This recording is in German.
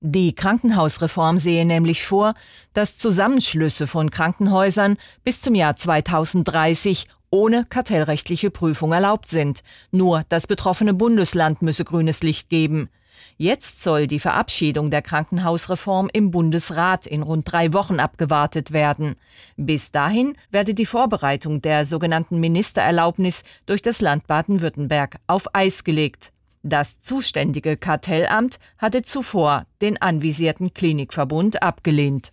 Die Krankenhausreform sehe nämlich vor, dass Zusammenschlüsse von Krankenhäusern bis zum Jahr 2030 ohne kartellrechtliche Prüfung erlaubt sind. Nur das betroffene Bundesland müsse grünes Licht geben. Jetzt soll die Verabschiedung der Krankenhausreform im Bundesrat in rund 3 Wochen abgewartet werden. Bis dahin werde die Vorbereitung der sogenannten Ministererlaubnis durch das Land Baden-Württemberg auf Eis gelegt. Das zuständige Kartellamt hatte zuvor den anvisierten Klinikverbund abgelehnt.